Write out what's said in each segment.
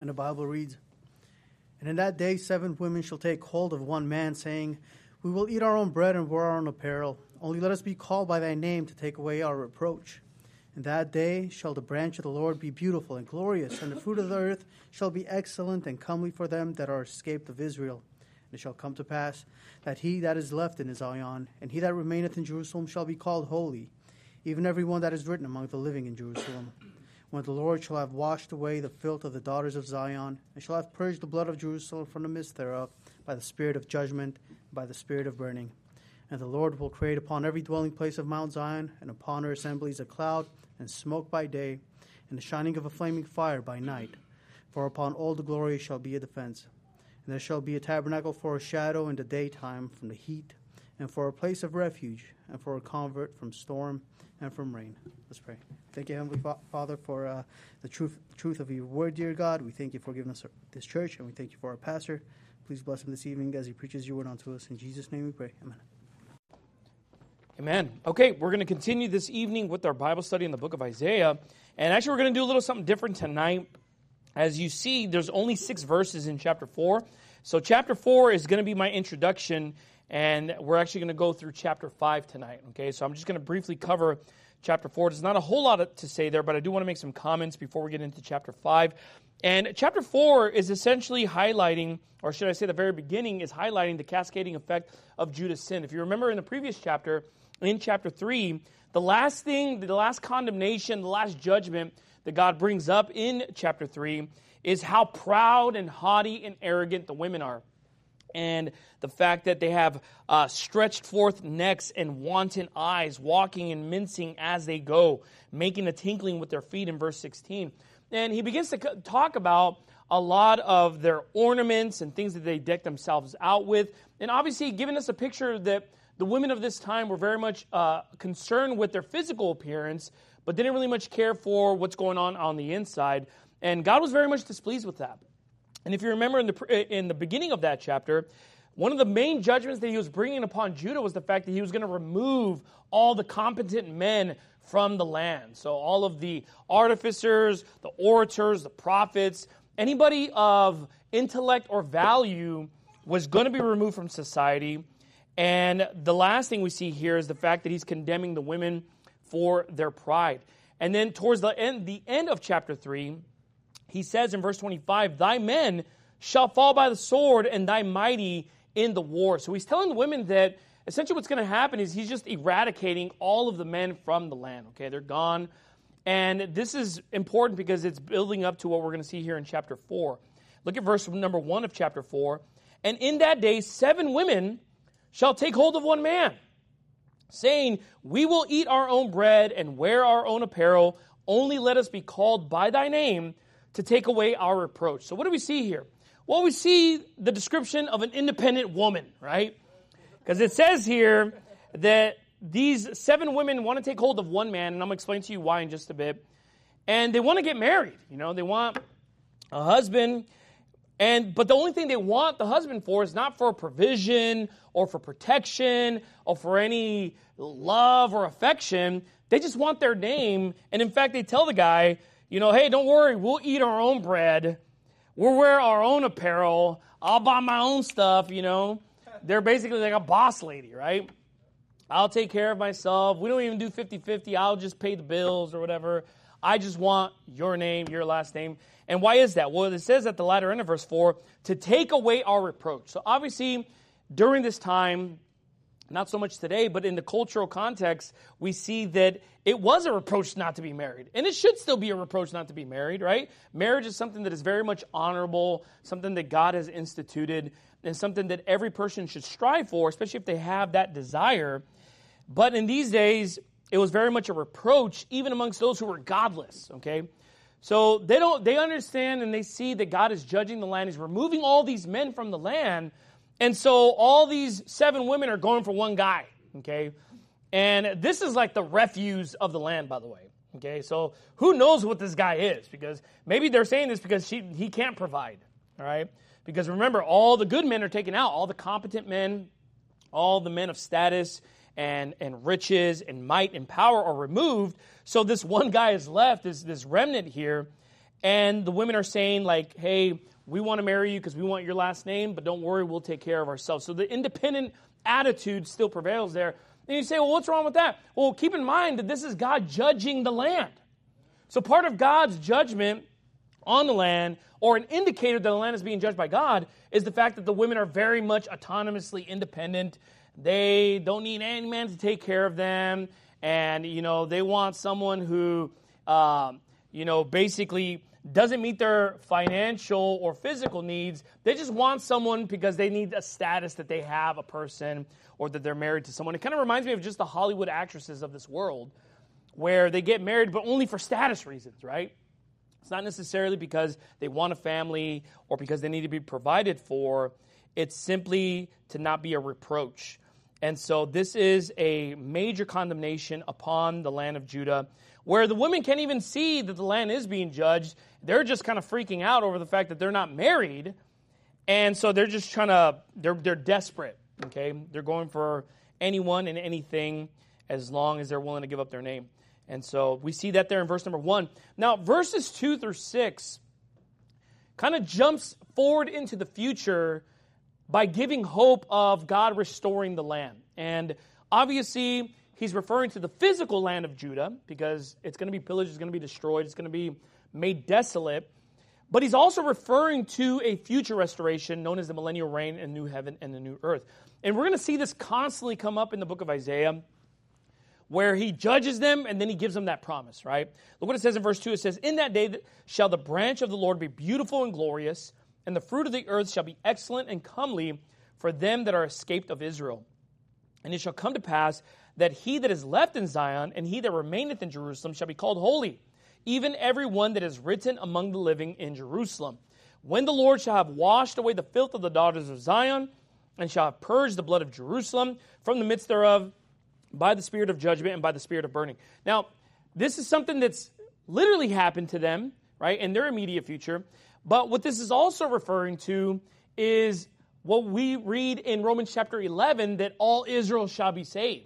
And the Bible reads, "And in that day 7 women shall take hold of one man, saying, We will eat our own bread and wear our own apparel. Only let us be called by thy name to take away our reproach. In that day shall the branch of the Lord be beautiful and glorious, and the fruit of the earth shall be excellent and comely for them that are escaped of Israel. And it shall come to pass that he that is left in Zion, and he that remaineth in Jerusalem shall be called holy, even every one that is written among the living in Jerusalem. When the Lord shall have washed away the filth of the daughters of Zion, and shall have purged the blood of Jerusalem from the midst thereof, by the spirit of judgment, and by the spirit of burning. And the Lord will create upon every dwelling place of Mount Zion, and upon her assemblies a cloud, and smoke by day, and the shining of a flaming fire by night. For upon all the glory shall be a defense. And there shall be a tabernacle for a shadow in the daytime from the heat, and for a place of refuge, and for a covert from storm and from rain." Let's pray. Thank you, Heavenly Father, for the truth of your word, dear God. We thank you for giving us this church, and we thank you for our pastor. Please bless him this evening as he preaches your word unto us. In Jesus' name we pray. Amen. Amen. Okay, we're going to continue this evening with our Bible study in the book of Isaiah. And actually, we're going to do a little something different tonight. As you see, there's only 6 verses in chapter 4. So chapter 4 is going to be my introduction, and we're actually going to go through chapter 5 tonight. Okay, so I'm just going to briefly cover chapter 4. There's not a whole lot to say there, but I do want to make some comments before we get into chapter 5. And chapter 4 is essentially highlighting, or should I say the very beginning, is highlighting the cascading effect of Judah's sin. If you remember in the previous chapter, in chapter 3, the last condemnation, the last judgment that God brings up in chapter 3 is how proud and haughty and arrogant the women are. And the fact that they have stretched forth necks and wanton eyes, walking and mincing as they go, making a tinkling with their feet in verse 16. And he begins to talk about a lot of their ornaments and things that they deck themselves out with. And obviously giving us a picture that the women of this time were very much concerned with their physical appearance, but didn't really much care for what's going on the inside. And God was very much displeased with that. And if you remember in the beginning of that chapter, one of the main judgments that he was bringing upon Judah was the fact that he was going to remove all the competent men from the land. So all of the artificers, the orators, the prophets, anybody of intellect or value was going to be removed from society. And the last thing we see here is the fact that he's condemning the women for their pride. And then towards the end of chapter 3, he says in verse 25, "Thy men shall fall by the sword, and thy mighty in the war." So he's telling the women that essentially what's going to happen is he's just eradicating all of the men from the land. Okay, they're gone. And this is important because it's building up to what we're going to see here in chapter 4. Look at verse number 1 of chapter 4. "And in that day 7 women shall take hold of one man, saying, We will eat our own bread and wear our own apparel. Only let us be called by thy name to take away our reproach." So what do we see here? Well, we see the description of an independent woman, right? Because it says here that these 7 women want to take hold of one man, and I'm going to explain to you why in just a bit. And they want to get married. They want a husband. But the only thing they want the husband for is not for provision or for protection or for any love or affection. They just want their name. And in fact, they tell the guy, hey, don't worry, we'll eat our own bread. We'll wear our own apparel. I'll buy my own stuff, They're basically like a boss lady, right? I'll take care of myself. We don't even do 50-50. I'll just pay the bills or whatever. I just want your name, your last name. And why is that? Well, it says at the latter end of verse 4, to take away our reproach. So obviously, during this time, not so much today, but in the cultural context, we see that it was a reproach not to be married. And it should still be a reproach not to be married, right? Marriage is something that is very much honorable, something that God has instituted, and something that every person should strive for, especially if they have that desire. But in these days, it was very much a reproach, even amongst those who were godless, okay? So they understand and they see that God is judging the land. He's removing all these men from the land. And so all these 7 women are going for one guy, okay? And this is like the refuse of the land, by the way, okay? So who knows what this guy is? Because maybe they're saying this because he can't provide, all right? Because remember, all the good men are taken out. All the competent men, all the men of status and riches and might and power are removed. So this one guy is left, this remnant here. And the women are saying like, hey, we want to marry you because we want your last name, but don't worry, we'll take care of ourselves. So the independent attitude still prevails there. And you say, well, what's wrong with that? Well, keep in mind that this is God judging the land. So part of God's judgment on the land, or an indicator that the land is being judged by God, is the fact that the women are very much autonomously independent. They don't need any man to take care of them. And, they want someone who, basically doesn't meet their financial or physical needs. They just want someone because they need a status that they have a person or that they're married to someone. It kind of reminds me of just the Hollywood actresses of this world where they get married but only for status reasons, right? It's not necessarily because they want a family or because they need to be provided for. It's simply to not be a reproach. And so this is a major condemnation upon the land of Judah, where the women can't even see that the land is being judged. They're just kind of freaking out over the fact that they're not married. And so they're just they're desperate, okay? They're going for anyone and anything as long as they're willing to give up their name. And so we see that there in verse number 1. Now, verses 2 through 6 kind of jumps forward into the future by giving hope of God restoring the land. And obviously, he's referring to the physical land of Judah because it's going to be pillaged, it's going to be destroyed, it's going to be made desolate. But he's also referring to a future restoration known as the millennial reign and new heaven and the new earth. And we're going to see this constantly come up in the book of Isaiah, where he judges them and then he gives them that promise, right? Look what it says in verse 2. It says, in that day shall the branch of the Lord be beautiful and glorious, and the fruit of the earth shall be excellent and comely for them that are escaped of Israel. And it shall come to pass that he that is left in Zion and he that remaineth in Jerusalem shall be called holy, even every one that is written among the living in Jerusalem. When the Lord shall have washed away the filth of the daughters of Zion, and shall have purged the blood of Jerusalem from the midst thereof, by the spirit of judgment and by the spirit of burning. Now, this is something that's literally happened to them, right, in their immediate future. But what this is also referring to is what we read in Romans chapter 11, that all Israel shall be saved.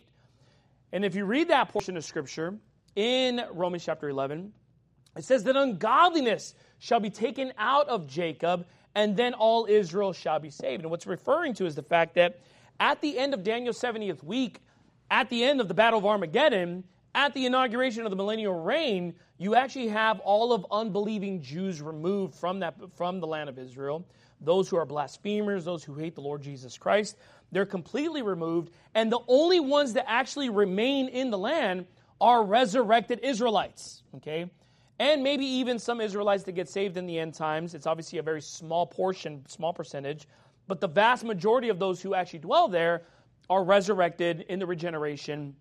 And if you read that portion of Scripture in Romans chapter 11, it says that ungodliness shall be taken out of Jacob, and then all Israel shall be saved. And what's referring to is the fact that at the end of Daniel's 70th week, at the end of the Battle of Armageddon, at the inauguration of the millennial reign, you actually have all of unbelieving Jews removed from the land of Israel. Those who are blasphemers, those who hate the Lord Jesus Christ, they're completely removed. And the only ones that actually remain in the land are resurrected Israelites, okay? And maybe even some Israelites that get saved in the end times. It's obviously a very small portion, small percentage. But the vast majority of those who actually dwell there are resurrected in the regeneration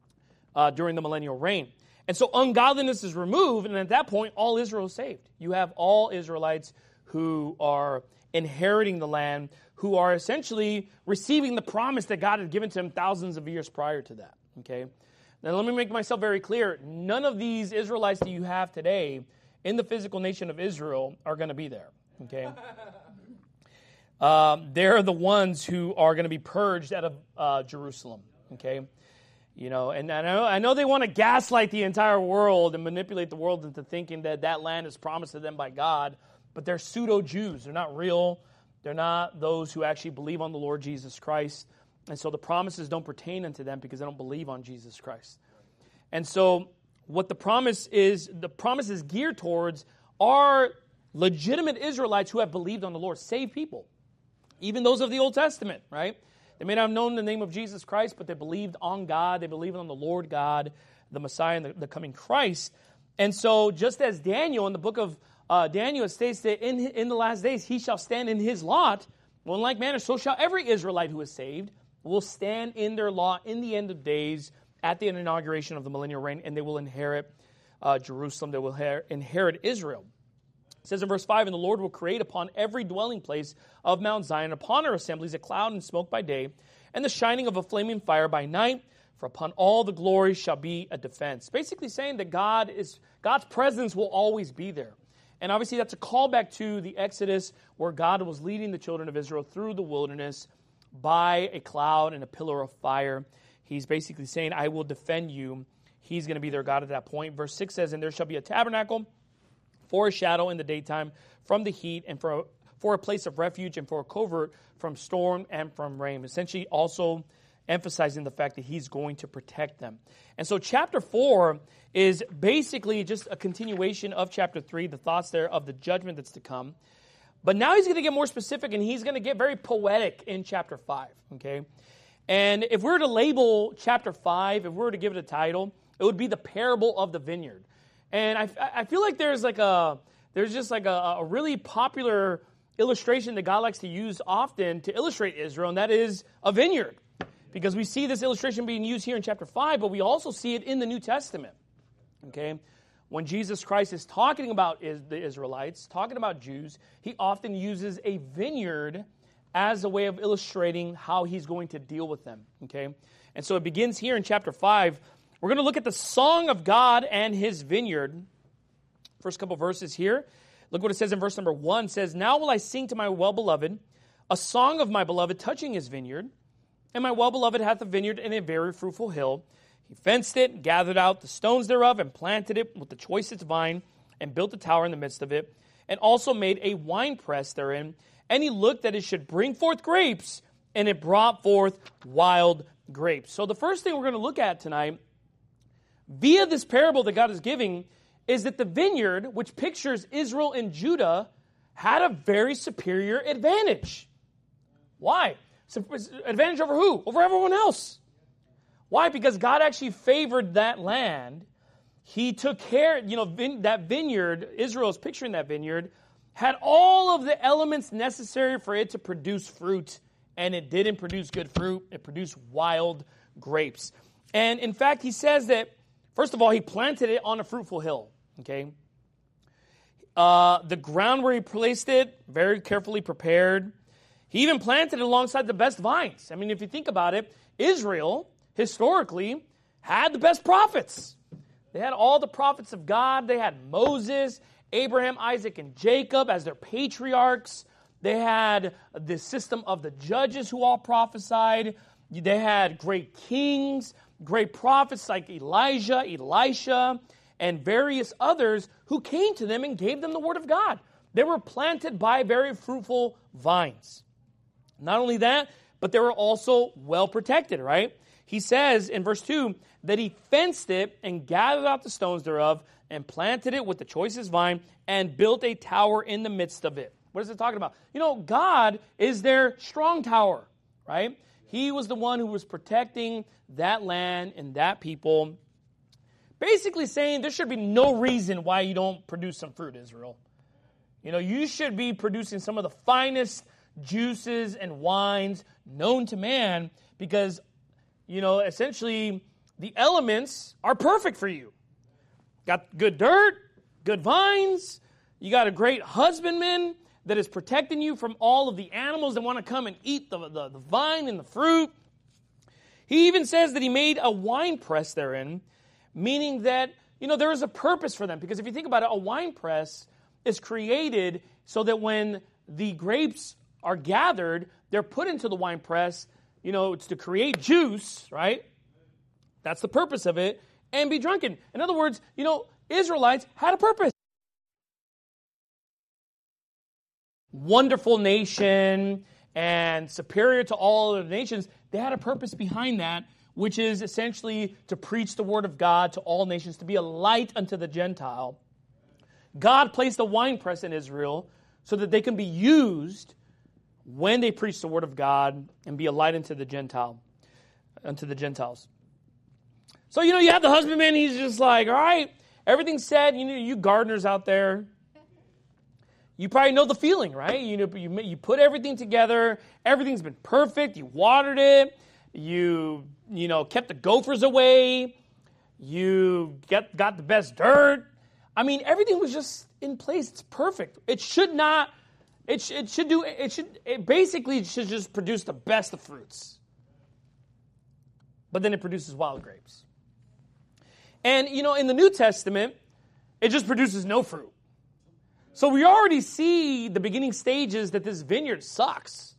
during the millennial reign. And so ungodliness is removed, and at that point, all Israel is saved. You have all Israelites who are inheriting the land, who are essentially receiving the promise that God had given to them thousands of years prior to that. Okay? Now let me make myself very clear. None of these Israelites that you have today in the physical nation of Israel are going to be there. Okay? They're the ones who are going to be purged out of Jerusalem, okay? And I know they want to gaslight the entire world and manipulate the world into thinking that that land is promised to them by God, but they're pseudo-Jews. They're not real. They're not those who actually believe on the Lord Jesus Christ. And so the promises don't pertain unto them because they don't believe on Jesus Christ. And so what the promise is geared towards are legitimate Israelites who have believed on the Lord, saved people. Even those of the Old Testament, right? They may not have known the name of Jesus Christ, but they believed on God. They believed on the Lord God, the Messiah, and the coming Christ. And so just as Daniel, in the book of Daniel, it states that in the last days he shall stand in his lot. Well, in like manner, so shall every Israelite who is saved will stand in their lot in the end of days at the inauguration of the millennial reign, and they will inherit Jerusalem. They will inherit Israel. It says in verse 5, and the Lord will create upon every dwelling place of Mount Zion, upon her assemblies, a cloud and smoke by day, and the shining of a flaming fire by night, for upon all the glory shall be a defense. Basically saying that God's presence will always be there. And obviously that's a callback to the Exodus, where God was leading the children of Israel through the wilderness by a cloud and a pillar of fire. He's basically saying, I will defend you. He's going to be their God at that point. Verse 6 says, and there shall be a tabernacle for a shadow in the daytime from the heat, and for a place of refuge, and for a covert from storm and from rain. Essentially also emphasizing the fact that he's going to protect them. And so chapter 4 is basically just a continuation of chapter 3, the thoughts there of the judgment that's to come. But now he's going to get more specific, and he's going to get very poetic in chapter 5, okay? And if we were to label chapter 5, if we were to give it a title, it would be the parable of the vineyard. And I feel like there's just a really popular illustration that God likes to use often to illustrate Israel, and that is a vineyard. Because we see this illustration being used here in chapter 5, but we also see it in the New Testament. Okay? When Jesus Christ is talking about the Israelites, talking about Jews, he often uses a vineyard as a way of illustrating how he's going to deal with them. Okay? And so it begins here in chapter 5. We're going to look at the song of God and his vineyard. First couple verses here. Look what it says in verse number 1. It says, "Now will I sing to my well-beloved a song of my beloved touching his vineyard. And my well-beloved hath a vineyard in a very fruitful hill. He fenced it, gathered out the stones thereof, and planted it with the choicest vine, and built a tower in the midst of it, and also made a winepress therein. And he looked that it should bring forth grapes, and it brought forth wild grapes." So the first thing we're going to look at tonight, via this parable that God is giving, is that the vineyard, which pictures Israel and Judah, had a very superior advantage. Why? Advantage over who? Over everyone else. Why? Because God actually favored that land. He took care, that vineyard, Israel is picturing that vineyard, had all of the elements necessary for it to produce fruit, and it didn't produce good fruit. It produced wild grapes. And in fact, he says that, first of all, he planted it on a fruitful hill. Okay? The ground where he placed it, very carefully prepared. He even planted it alongside the best vines. I mean, if you think about it, Israel, historically, had the best prophets. They had all the prophets of God. They had Moses, Abraham, Isaac, and Jacob as their patriarchs. They had the system of the judges who all prophesied. They had great kings, great prophets like Elijah, Elisha, and various others who came to them and gave them the word of God. They were planted by very fruitful vines. Not only that, but they were also well protected, right? He says in verse 2 that he fenced it and gathered out the stones thereof and planted it with the choicest vine and built a tower in the midst of it. What is it talking about? God is their strong tower, right? He was the one who was protecting that land and that people. Basically saying there should be no reason why you don't produce some fruit, Israel. You should be producing some of the finest juices and wines known to man because, essentially the elements are perfect for you. Got good dirt, good vines. You got a great husbandman that is protecting you from all of the animals that want to come and eat the vine and the fruit. He even says that he made a wine press therein, meaning that, there is a purpose for them. Because if you think about it, a wine press is created so that when the grapes are gathered, they're put into the wine press, it's to create juice, right? That's the purpose of it, and be drunken. In other words, Israelites had a purpose. Wonderful nation and superior to all other nations, they had a purpose behind that, which is essentially to preach the word of God to all nations, to be a light unto the Gentile. God placed a winepress in Israel so that they can be used when they preach the word of God and be a light unto the Gentiles. So, you have the husbandman, he's just like, all right, everything's said. You gardeners out there, you probably know the feeling, right? You put everything together. Everything's been perfect. You watered it. You kept the gophers away. You got the best dirt. I mean, everything was just in place. It's perfect. It should just produce the best of fruits. But then it produces wild grapes. And, in the New Testament, it just produces no fruit. So we already see the beginning stages that this vineyard sucks.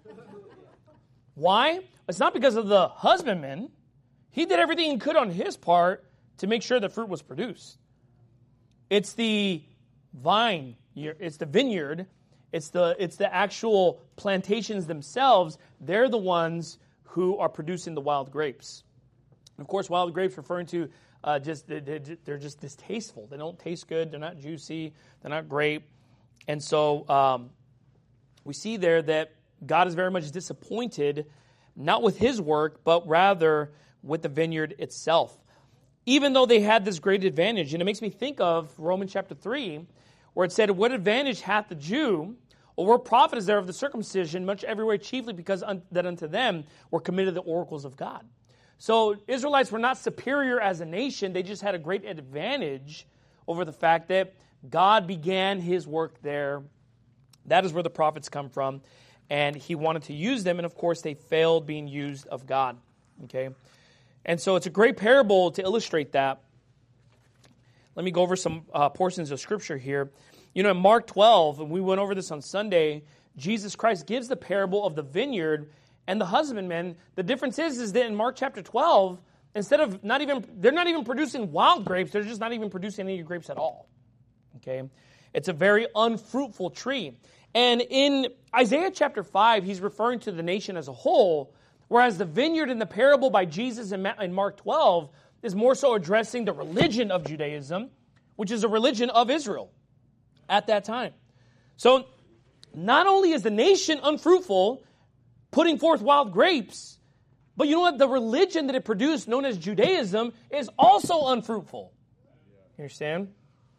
Why? It's not because of the husbandman. He did everything he could on his part to make sure the fruit was produced. It's the vine. It's the vineyard. It's the actual plantations themselves. They're the ones who are producing the wild grapes. And of course, wild grapes referring to they're just distasteful. They don't taste good. They're not juicy. They're not great. And so we see there that God is very much disappointed, not with his work, but rather with the vineyard itself. Even though they had this great advantage, and it makes me think of Romans chapter 3, where it said, what advantage hath the Jew, or what profit is there of the circumcision, much every way chiefly because that unto them were committed the oracles of God. So Israelites were not superior as a nation, they just had a great advantage over the fact that God began his work there. That is where the prophets come from, and he wanted to use them, and of course they failed being used of God. Okay, and so it's a great parable to illustrate that. Let me go over some portions of Scripture here. You know, in Mark 12, and we went over this on Sunday, Jesus Christ gives the parable of the vineyard and the husbandman. The difference is that in Mark chapter 12, they're not even producing wild grapes, they're just not even producing any grapes at all. Okay? It's a very unfruitful tree. And in Isaiah chapter 5, he's referring to the nation as a whole, whereas the vineyard in the parable by Jesus in Mark 12 is more so addressing the religion of Judaism, which is a religion of Israel at that time. So not only is the nation unfruitful, putting forth wild grapes, but you know what? The religion that it produced, known as Judaism, is also unfruitful. You understand?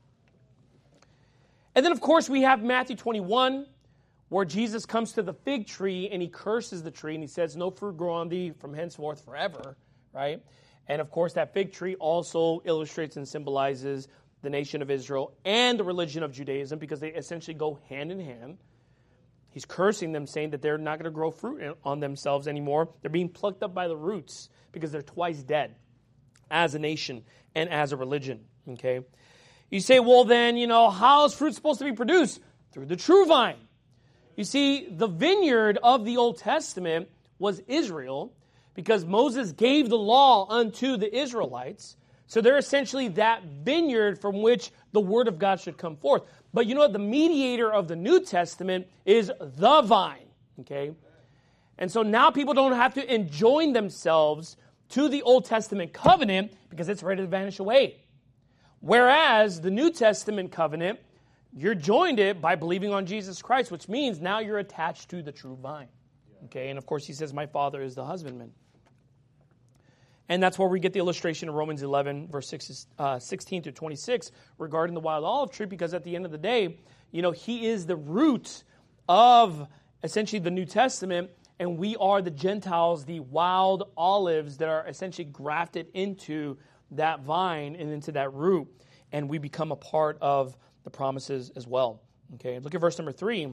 And then, of course, we have Matthew 21, where Jesus comes to the fig tree and he curses the tree and he says, no fruit grow on thee from henceforth forever, right? And, of course, that fig tree also illustrates and symbolizes the nation of Israel and the religion of Judaism because they essentially go hand in hand. He's cursing them, saying that they're not going to grow fruit on themselves anymore. They're being plucked up by the roots because they're twice dead as a nation and as a religion, okay? You say, well, then, how is fruit supposed to be produced? Through the true vine. You see, the vineyard of the Old Testament was Israel because Moses gave the law unto the Israelites. So they're essentially that vineyard from which the word of God should come forth. But you know what? The mediator of the New Testament is the vine. Okay? And so now people don't have to enjoin themselves to the Old Testament covenant because it's ready to vanish away. Whereas the New Testament covenant, you're joined it by believing on Jesus Christ, which means now you're attached to the true vine. Okay? And of course he says, my Father is the husbandman. And that's where we get the illustration of Romans 11, verse 16 to 26 regarding the wild olive tree, because at the end of the day, he is the root of essentially the New Testament, and we are the Gentiles, the wild olives that are essentially grafted into that vine and into that root, and we become a part of the promises as well. Okay, look at verse number 3.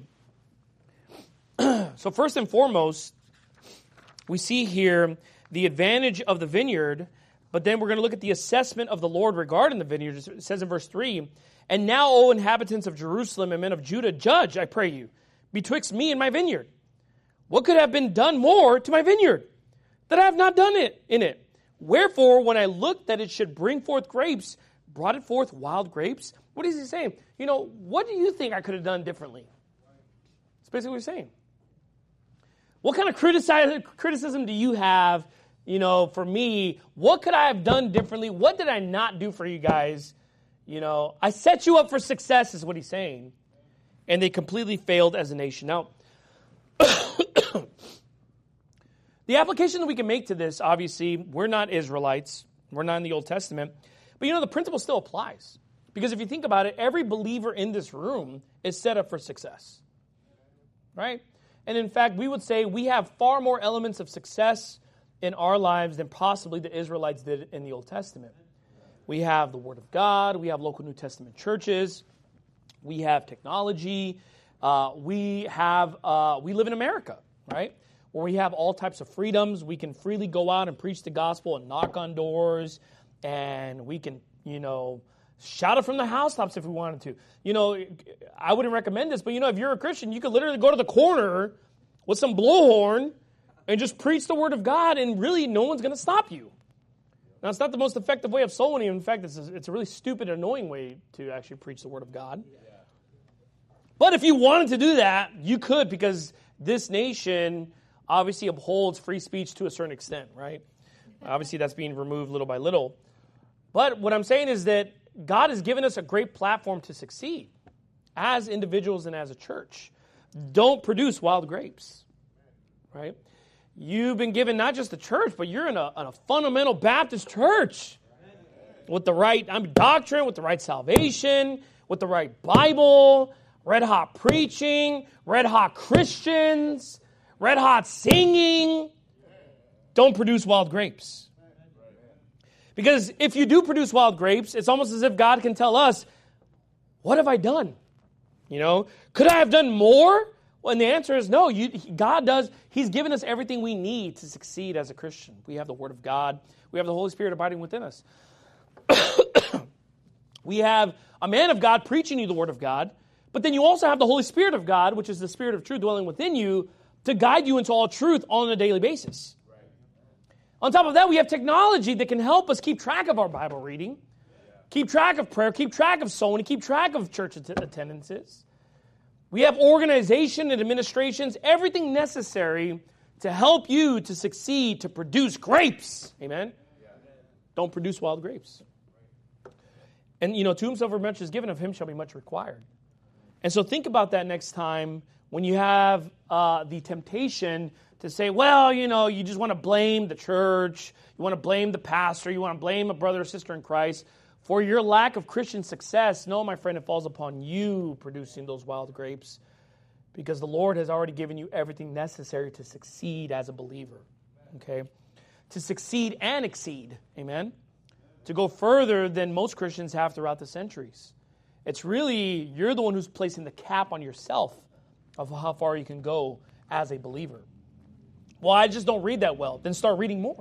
So first and foremost, we see here the advantage of the vineyard, but then we're going to look at the assessment of the Lord regarding the vineyard. It says in verse 3, and now, O inhabitants of Jerusalem and men of Judah, judge, I pray you, betwixt me and my vineyard. What could have been done more to my vineyard, that I have not done it in it? Wherefore, when I looked that it should bring forth grapes, brought it forth wild grapes? What is he saying? What do you think I could have done differently? That's basically what he's saying. What kind of criticism do you have, for me? What could I have done differently? What did I not do for you guys? I set you up for success is what he's saying. And they completely failed as a nation. Now, the application that we can make to this, obviously, we're not Israelites. We're not in the Old Testament. But the principle still applies. Because if you think about it, every believer in this room is set up for success. Right? And in fact, we would say we have far more elements of success in our lives than possibly the Israelites did in the Old Testament. We have the Word of God. We have local New Testament churches. We have technology. We live in America, right? Where we have all types of freedoms. We can freely go out and preach the gospel and knock on doors. And we can, shout it from the housetops if we wanted to. I wouldn't recommend this, but if you're a Christian, you could literally go to the corner with some blowhorn and just preach the word of God, and really no one's going to stop you. Now, it's not the most effective way of soul winning. In fact, it's a really stupid, annoying way to actually preach the word of God. Yeah. But if you wanted to do that, you could, because this nation obviously upholds free speech to a certain extent, right? Obviously, that's being removed little by little. But what I'm saying is that God has given us a great platform to succeed as individuals and as a church. Don't produce wild grapes, right? You've been given not just the church, but you're in a fundamental Baptist church with the right doctrine, with the right salvation, with the right Bible, red-hot preaching, red-hot Christians, red-hot singing. Don't produce wild grapes. Because if you do produce wild grapes, it's almost as if God can tell us, what have I done? You know, could I have done more? Well, and the answer is no. God does. He's given us everything we need to succeed as a Christian. We have the Word of God. We have the Holy Spirit abiding within us. We have a man of God preaching you the Word of God, but then you also have the Holy Spirit of God, which is the Spirit of truth dwelling within you, to guide you into all truth on a daily basis. Right. On top of that, we have technology that can help us keep track of our Bible reading, keep track of prayer, keep track of sowing, keep track of church attendances. We have organization and administrations, everything necessary to help you to succeed, to produce grapes. Amen? Don't produce wild grapes. And, to whomsoever much is given, of him shall be much required. And so think about that next time when you have the temptation to say, well, you just want to blame the church, you want to blame the pastor, you want to blame a brother or sister in Christ for your lack of Christian success. No, my friend, it falls upon you producing those wild grapes, because the Lord has already given you everything necessary to succeed as a believer, okay? To succeed and exceed, amen? To go further than most Christians have throughout the centuries. It's really, you're the one who's placing the cap on yourself of how far you can go as a believer. Well, I just don't read that well. Then start reading more.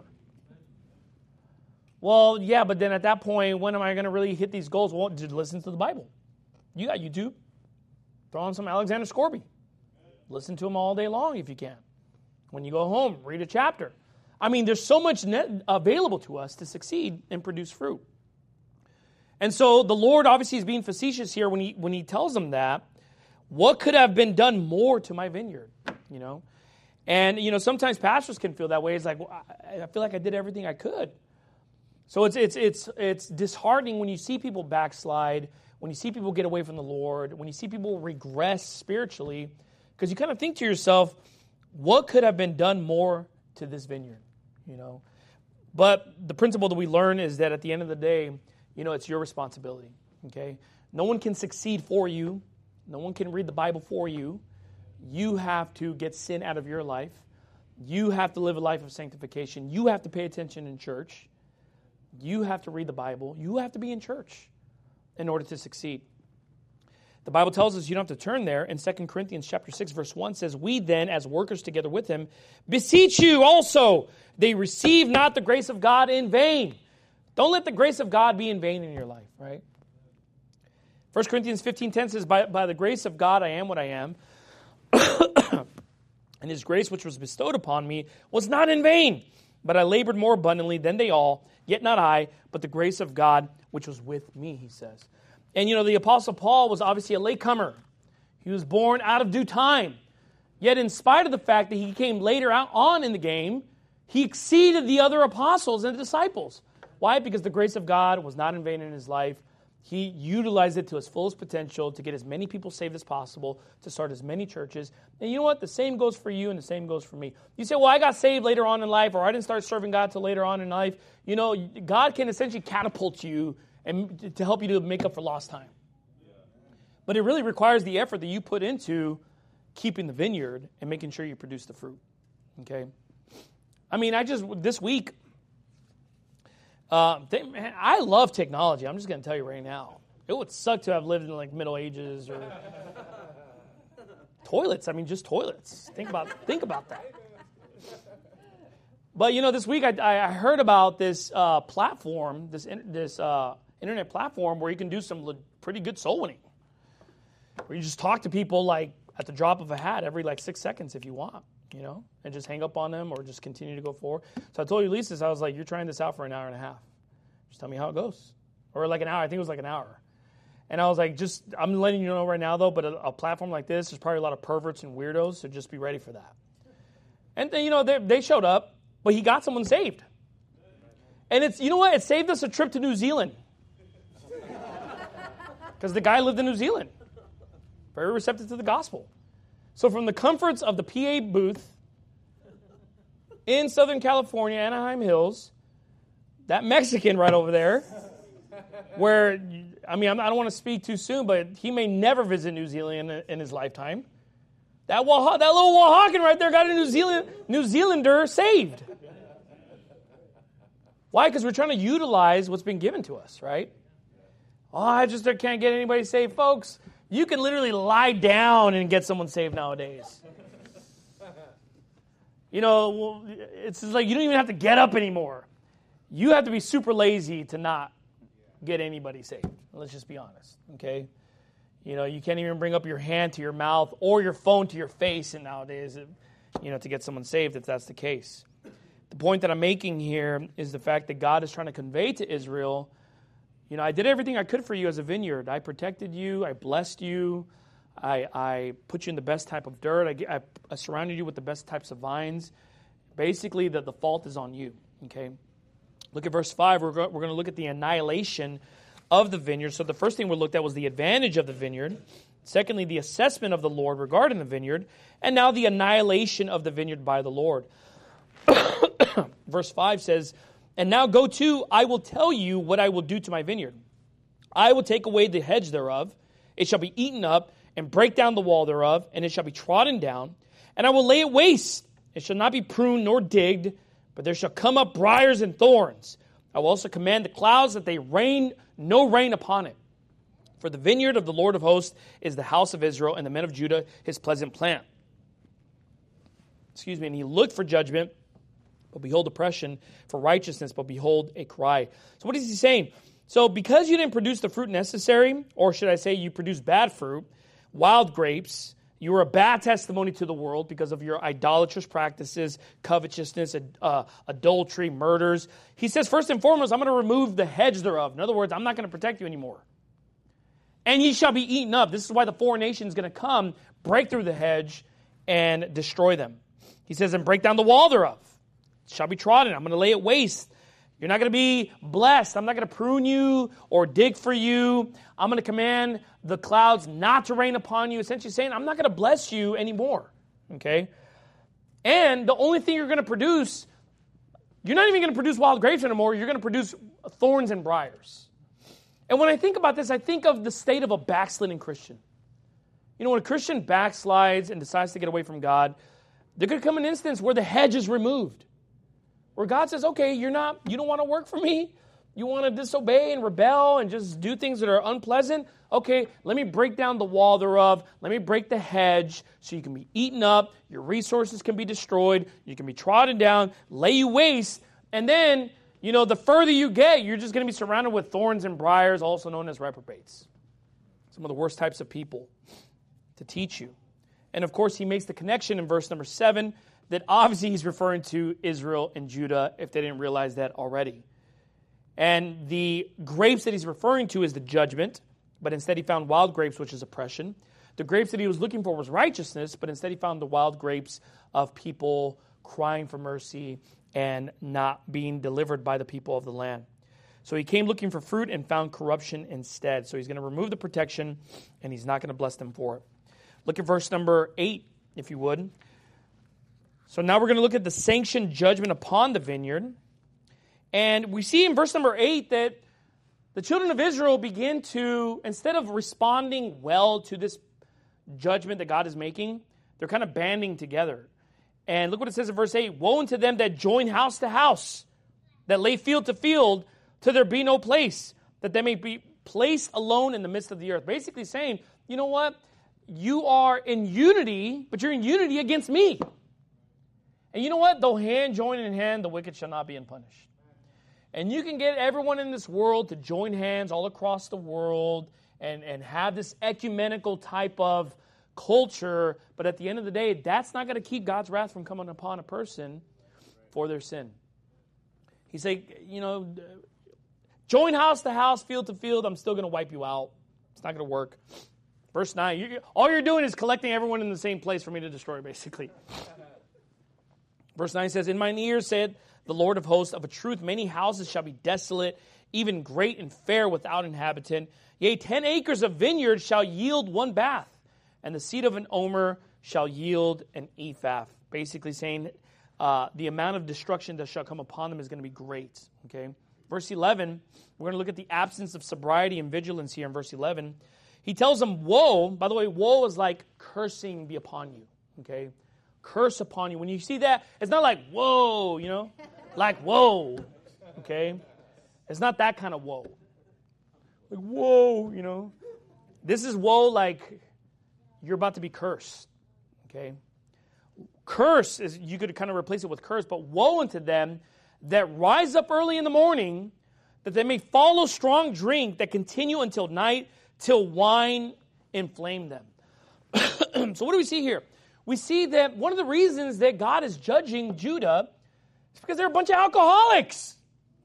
Well, yeah, but then at that point, when am I going to really hit these goals? Well, just listen to the Bible. You got YouTube. Throw on some Alexander Scorby. Listen to him all day long if you can. When you go home, read a chapter. I mean, there's so much available to us to succeed and produce fruit. And so the Lord obviously is being facetious here when he tells them that. What could have been done more to my vineyard? And sometimes pastors can feel that way. It's like, well, I feel like I did everything I could. So it's disheartening when you see people backslide, when you see people get away from the Lord, when you see people regress spiritually, because you kind of think to yourself, what could have been done more to this vineyard? But the principle that we learn is that at the end of the day, it's your responsibility, okay? No one can succeed for you. No one can read the Bible for you. You have to get sin out of your life. You have to live a life of sanctification. You have to pay attention in church. You have to read the Bible. You have to be in church in order to succeed. The Bible tells us you don't have to turn there. In 2 Corinthians chapter 6, verse 1 says, we then, as workers together with him, beseech you also, they receive not the grace of God in vain. Don't let the grace of God be in vain in your life, right? 1 Corinthians 15:10 says, by the grace of God I am what I am, and his grace which was bestowed upon me was not in vain, but I labored more abundantly than they all, yet not I, but the grace of God which was with me, he says. And the Apostle Paul was obviously a latecomer. He was born out of due time. Yet in spite of the fact that he came later on in the game, he exceeded the other apostles and the disciples. Why? Because the grace of God was not in vain in his life. He utilized it to its fullest potential to get as many people saved as possible, to start as many churches. And you know what? The same goes for you and the same goes for me. You say, well, I got saved later on in life, or I didn't start serving God till later on in life. God can essentially catapult you and to help you to make up for lost time. But it really requires the effort that you put into keeping the vineyard and making sure you produce the fruit. Okay? I mean, this week, I love technology. I'm just going to tell you right now. It would suck to have lived in like Middle Ages or toilets. I mean, just toilets. Think about that. But this week I heard about this platform, this internet platform where you can do some pretty good soul winning, where you just talk to people like at the drop of a hat every 6 seconds if you want. And just hang up on them or just continue to go forward. So I told Ulysses, I was like, you're trying this out for an hour and a half. Just tell me how it goes. Or an hour. I think it was an hour. And I was like, I'm letting you know right now, though, but a platform like this, there's probably a lot of perverts and weirdos, so just be ready for that. And then, they showed up, but he got someone saved. And it's, you know what? It saved us a trip to New Zealand. Because the guy lived in New Zealand. Very receptive to the gospel. So from the comforts of the PA booth in Southern California, Anaheim Hills, that Mexican right over there, where, I don't want to speak too soon, but he may never visit New Zealand in his lifetime. That little Oaxacan right there got a New Zealander saved. Why? Because we're trying to utilize what's been given to us, right? Oh, I just can't get anybody saved. Folks, you can literally lie down and get someone saved nowadays. It's like you don't even have to get up anymore. You have to be super lazy to not get anybody saved. Let's just be honest, okay? You can't even bring up your hand to your mouth or your phone to your face nowadays, to get someone saved if that's the case. The point that I'm making here is the fact that God is trying to convey to Israel, I did everything I could for you as a vineyard. I protected you. I blessed you. I put you in the best type of dirt. I surrounded you with the best types of vines. Basically, the fault is on you, okay? Look at verse 5. We're going to look at the annihilation of the vineyard. So the first thing we looked at was the advantage of the vineyard. Secondly, the assessment of the Lord regarding the vineyard. And now the annihilation of the vineyard by the Lord. Verse 5 says, "And now go to, I will tell you what I will do to my vineyard. I will take away the hedge thereof. It shall be eaten up, and break down the wall thereof, and it shall be trodden down. And I will lay it waste. It shall not be pruned nor digged, but there shall come up briars and thorns. I will also command the clouds that they rain no rain upon it. For the vineyard of the Lord of hosts is the house of Israel, and the men of Judah his pleasant plant." And he looked for judgment, but behold oppression, for righteousness, but behold a cry. So what is he saying? So because you didn't produce the fruit necessary, or should I say you produced bad fruit, wild grapes, you were a bad testimony to the world because of your idolatrous practices, covetousness, adultery, murders. He says, first and foremost, I'm going to remove the hedge thereof. In other words, I'm not going to protect you anymore. And ye shall be eaten up. This is why the foreign nation is going to come, break through the hedge, and destroy them. He says, and break down the wall thereof. It shall be trodden. I'm going to lay it waste. You're not going to be blessed. I'm not going to prune you or dig for you. I'm going to command the clouds not to rain upon you. Essentially saying, I'm not going to bless you anymore. Okay? And the only thing you're going to produce, you're not even going to produce wild grapes anymore. You're going to produce thorns and briars. And when I think about this, I think of the state of a backsliding Christian. When a Christian backslides and decides to get away from God, there could come an instance where the hedge is removed. Where God says, okay, you don't want to work for me? You want to disobey and rebel and just do things that are unpleasant? Okay, let me break down the wall thereof. Let me break the hedge so you can be eaten up. Your resources can be destroyed. You can be trodden down, lay you waste. And then, the further you get, you're just going to be surrounded with thorns and briars, also known as reprobates. Some of the worst types of people to teach you. And of course, he makes the connection in verse number 7 that obviously he's referring to Israel and Judah, if they didn't realize that already. And the grapes that he's referring to is the judgment, but instead he found wild grapes, which is oppression. The grapes that he was looking for was righteousness, but instead he found the wild grapes of people crying for mercy and not being delivered by the people of the land. So he came looking for fruit and found corruption instead. So he's going to remove the protection, and he's not going to bless them for it. Look at verse number 8, if you would. So now we're going to look at the sanctioned judgment upon the vineyard. And we see in verse number 8 that the children of Israel begin to, instead of responding well to this judgment that God is making, they're kind of banding together. And look what it says in verse 8. Woe unto them that join house to house, that lay field to field, till there be no place, that they may be placed alone in the midst of the earth. Basically saying, you know what? You are in unity, but you're in unity against me. And you know what? Though hand join in hand, the wicked shall not be unpunished. And you can get everyone in this world to join hands all across the world and have this ecumenical type of culture, but at the end of the day, that's not going to keep God's wrath from coming upon a person for their sin. He's like, join house to house, field to field, I'm still going to wipe you out. It's not going to work. Verse 9, all you're doing is collecting everyone in the same place for me to destroy, basically. Verse 9 says, in mine ears said the Lord of hosts, of a truth many houses shall be desolate, even great and fair without inhabitant. Yea, 10 acres of vineyard shall yield one bath, and the seed of an omer shall yield an ephah. Basically saying the amount of destruction that shall come upon them is going to be great. Okay. Verse 11, we're going to look at the absence of sobriety and vigilance here in verse 11. He tells them, woe. By the way, woe is like cursing be upon you. Okay. Curse upon you. When you see that, it's not like, whoa, like, whoa. Okay. It's not that kind of woe. Like, whoa, This is woe like you're about to be cursed. Okay. Curse is, you could kind of replace it with curse, but woe unto them that rise up early in the morning, that they may follow strong drink that continue until night, till wine inflame them. So what do we see here? We see that one of the reasons that God is judging Judah is because they're a bunch of alcoholics.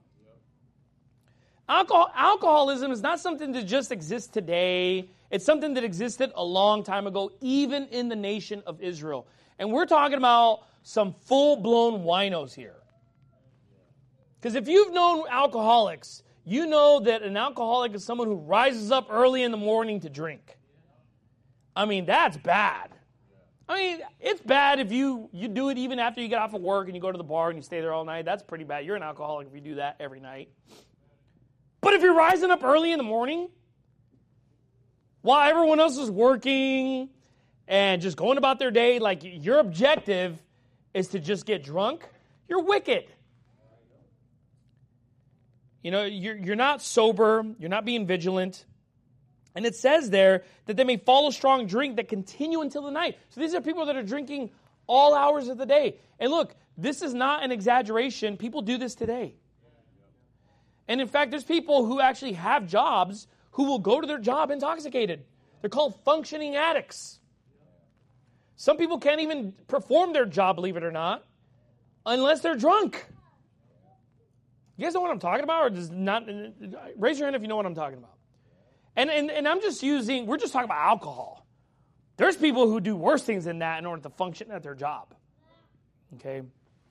Alcoholism is not something that just exists today. It's something that existed a long time ago, even in the nation of Israel. And we're talking about some full-blown winos here. Because if you've known alcoholics, you know that an alcoholic is someone who rises up early in the morning to drink. I mean, that's bad. I mean, it's bad if you do it even after you get off of work and you go to the bar and you stay there all night. That's pretty bad. You're an alcoholic if you do that every night. But if you're rising up early in the morning, while everyone else is working and just going about their day, like your objective is to just get drunk, you're wicked. You're not sober, you're not being vigilant. And it says there that they may follow strong drink that continue until the night. So these are people that are drinking all hours of the day. And look, this is not an exaggeration. People do this today. And in fact, there's people who actually have jobs who will go to their job intoxicated. They're called functioning addicts. Some people can't even perform their job, believe it or not, unless they're drunk. You guys know what I'm talking about? Or does not? Raise your hand if you know what I'm talking about. And I'm just we're just talking about alcohol. There's people who do worse things than that in order to function at their job. Okay?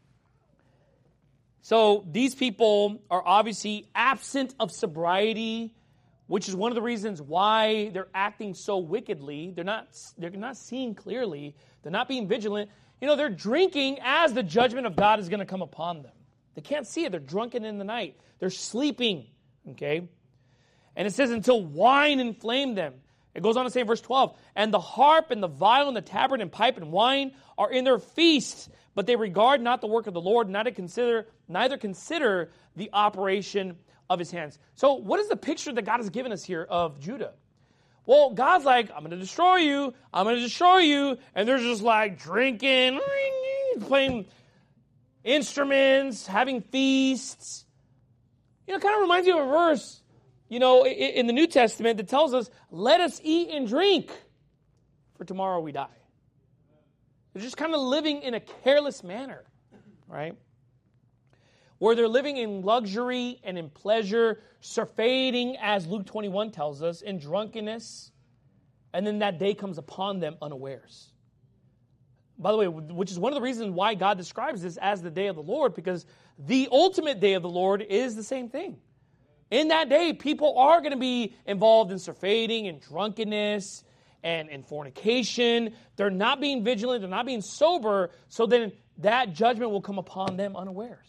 So these people are obviously absent of sobriety, which is one of the reasons why they're acting so wickedly. They're not seeing clearly. They're not being vigilant. They're drinking as the judgment of God is going to come upon them. They can't see it. They're drunken in the night. They're sleeping. Okay? And it says, until wine inflame them. It goes on to say in verse 12, and the harp and the viol and the tabret and pipe and wine are in their feasts, but they regard not the work of the Lord, neither consider the operation of his hands. So what is the picture that God has given us here of Judah? Well, God's like, I'm going to destroy you. I'm going to destroy you. And they're just like drinking, playing instruments, having feasts. It kind of reminds you of a verse, in the New Testament that tells us, let us eat and drink, for tomorrow we die. They're just kind of living in a careless manner, right? Where they're living in luxury and in pleasure, surfeiting, as Luke 21 tells us, in drunkenness, and then that day comes upon them unawares. By the way, which is one of the reasons why God describes this as the day of the Lord, because the ultimate day of the Lord is the same thing. In that day, people are going to be involved in surfeiting and drunkenness and fornication. They're not being vigilant. They're not being sober. So then that judgment will come upon them unawares.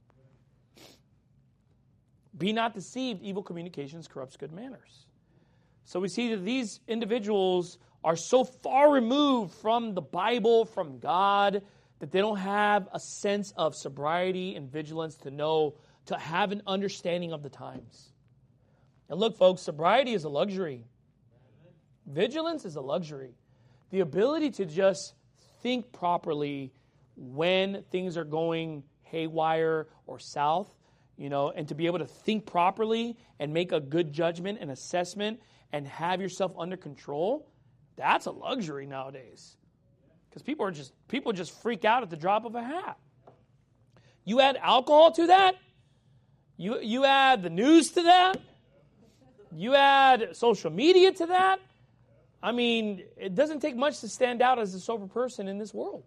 Be not deceived. Evil communications corrupts good manners. So we see that these individuals are so far removed from the Bible, from God, that they don't have a sense of sobriety and vigilance to have an understanding of the times. And look, folks, sobriety is a luxury. Vigilance is a luxury. The ability to just think properly when things are going haywire or south, and to be able to think properly and make a good judgment and assessment and have yourself under control, that's a luxury nowadays. Because people just freak out at the drop of a hat. You add alcohol to that, you add the news to that, You add social media to that, I mean, it doesn't take much to stand out as a sober person in this world.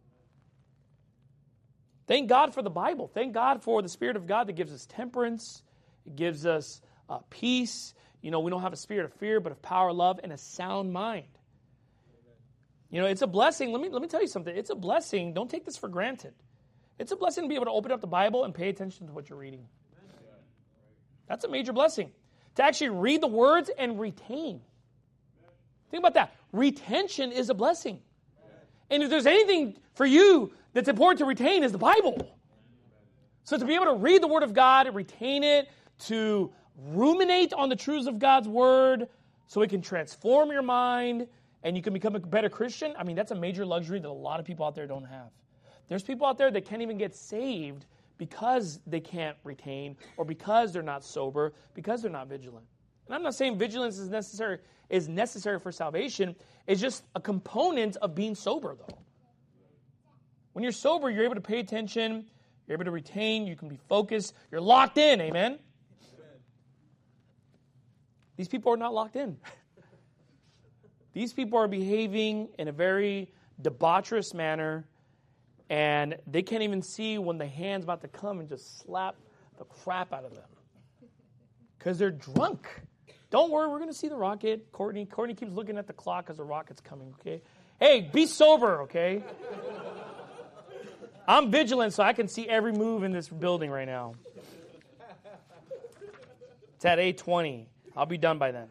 Thank God for the Bible. Thank God for the Spirit of God that gives us temperance. It gives us peace. You know, we don't have a spirit of fear, but of power, love, and a sound mind. You know, it's a blessing. Let me tell you something. It's a blessing. Don't take this for granted. It's a blessing to be able to open up the Bible and pay attention to what you're reading. That's a major blessing. To actually read the words and retain. Think about that. Retention is a blessing. And if there's anything for you that's important to retain is the Bible. So to be able to read the Word of God and retain it, to ruminate on the truths of God's Word so it can transform your mind and you can become a better Christian, I mean, that's a major luxury that a lot of people out there don't have. There's people out there that can't even get saved because they can't retain or because they're not sober, because they're not vigilant. And I'm not saying vigilance is necessary for salvation. It's just a component of being sober, though. When you're sober, you're able to pay attention, you're able to retain, you can be focused, you're locked in, amen? These people are not locked in. These people are behaving in a very debaucherous manner, and they can't even see when the hand's about to come and just slap the crap out of them. Because they're drunk. Don't worry, we're going to see the rocket. Courtney keeps looking at the clock because the rocket's coming, okay? Hey, be sober, okay? I'm vigilant, so I can see every move in this building right now. It's at 8:20. I'll be done by then.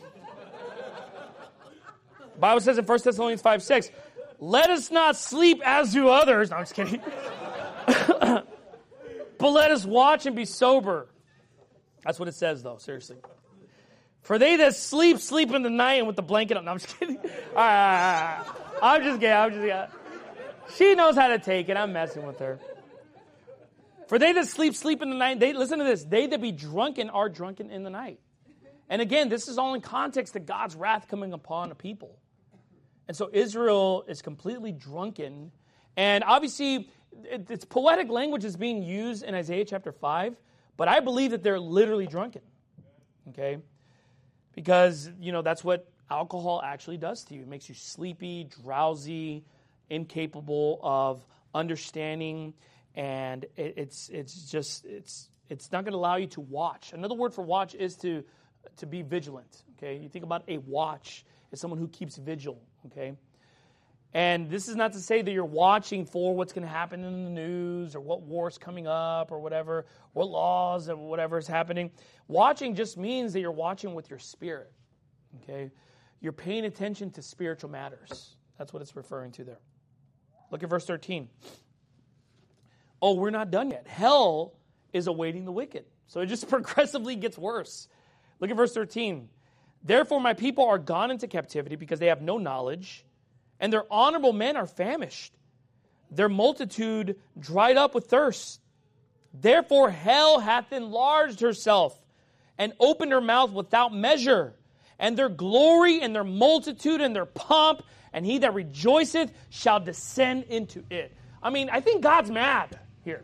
The Bible says in 1 Thessalonians 5:6, let us not sleep as do others. No, I'm just kidding. But let us watch and be sober. That's what it says, though, seriously. For they that sleep, sleep in the night and with the blanket up. No, I'm just kidding. I'm just kidding. She knows how to take it. I'm messing with her. For they that sleep, sleep in the night. Listen to this. They that be drunken are drunken in the night. And again, this is all in context to God's wrath coming upon a people. And so Israel is completely drunken. And obviously, it's poetic language is being used in Isaiah chapter 5. But I believe that they're literally drunken. Okay? Because, you know, that's what alcohol actually does to you. It makes you sleepy, drowsy, incapable of understanding, and it's not going to allow you to watch. Another word for watch is to be vigilant. Okay, you think about a watch as someone who keeps vigil. Okay, and this is not to say that you're watching for what's going to happen in the news or what war's coming up or whatever, what laws or whatever is happening. Watching just means that you're watching with your spirit. Okay, you're paying attention to spiritual matters. That's what it's referring to there. Look at verse 13. Oh, we're not done yet. Hell is awaiting the wicked. So it just progressively gets worse. Look at verse 13. Therefore my people are gone into captivity because they have no knowledge, and their honorable men are famished. Their multitude dried up with thirst. Therefore hell hath enlarged herself and opened her mouth without measure. And their glory and their multitude and their pomp, and he that rejoiceth shall descend into it. I mean, I think God's mad here.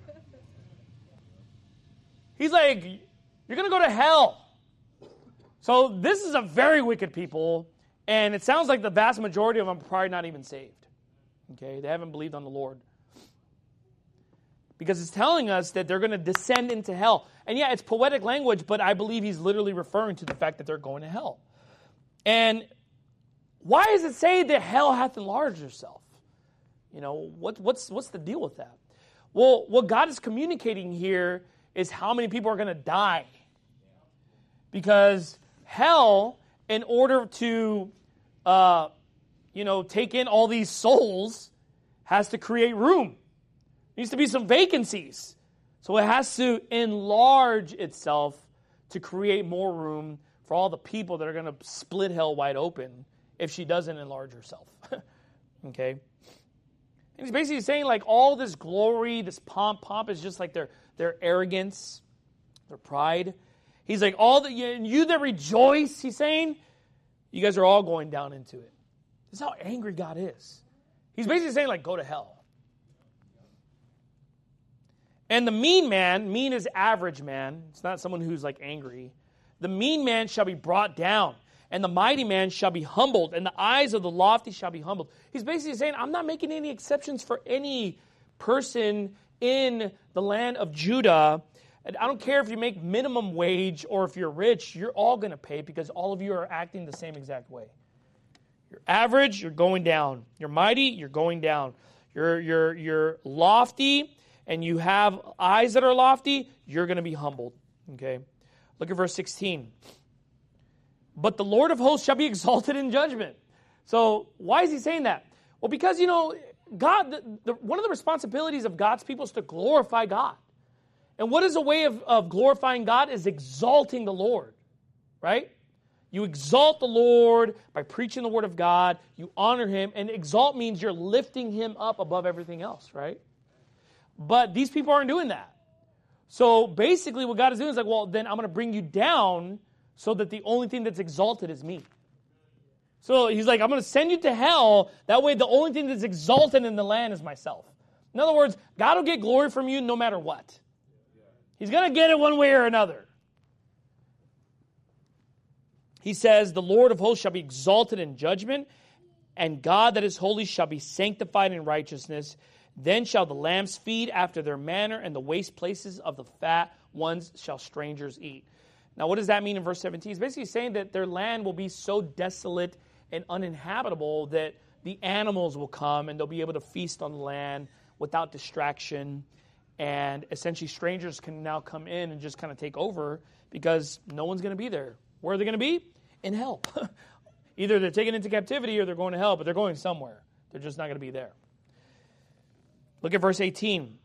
He's like, you're going to go to hell. So this is a very wicked people, and it sounds like the vast majority of them are probably not even saved. Okay, they haven't believed on the Lord. Because it's telling us that they're going to descend into hell. And yeah, it's poetic language, but I believe he's literally referring to the fact that they're going to hell. And why does it say that hell hath enlarged herself? You know, what's the deal with that? Well, what God is communicating here is how many people are going to die. Because hell, in order to, take in all these souls, has to create room. There needs to be some vacancies. So it has to enlarge itself to create more room for all the people that are going to split hell wide open if she doesn't enlarge herself. Okay? And he's basically saying, like, all this glory, this pomp is just like their arrogance, their pride. He's like, you that rejoice, he's saying, you guys are all going down into it. This is how angry God is. He's basically saying, like, go to hell. And the mean man, mean is average man. It's not someone who's, like, angry. The mean man shall be brought down, and the mighty man shall be humbled, and the eyes of the lofty shall be humbled. He's basically saying, I'm not making any exceptions for any person in the land of Judah. And I don't care if you make minimum wage or if you're rich, you're all going to pay because all of you are acting the same exact way. You're average, you're going down. You're mighty, you're going down. You're lofty, and you have eyes that are lofty, you're going to be humbled. Okay? Look at verse 16. But the Lord of hosts shall be exalted in judgment. So why is he saying that? Well, because, God, one of the responsibilities of God's people is to glorify God. And what is a way of glorifying God is exalting the Lord, right? You exalt the Lord by preaching the word of God. You honor him. And exalt means you're lifting him up above everything else, right? But these people aren't doing that. So basically what God is doing is like, well, then I'm going to bring you down so that the only thing that's exalted is me. So he's like, I'm going to send you to hell. That way the only thing that's exalted in the land is myself. In other words, God will get glory from you no matter what. He's going to get it one way or another. He says, the Lord of hosts shall be exalted in judgment, and God that is holy shall be sanctified in righteousness. Then shall the lambs feed after their manner, and the waste places of the fat ones shall strangers eat. Now, what does that mean in verse 17? It's basically saying that their land will be so desolate and uninhabitable that the animals will come and they'll be able to feast on the land without distraction. And essentially strangers can now come in and just kind of take over because no one's going to be there. Where are they going to be? In hell. Either they're taken into captivity or they're going to hell, but they're going somewhere. They're just not going to be there. Look at verse 18.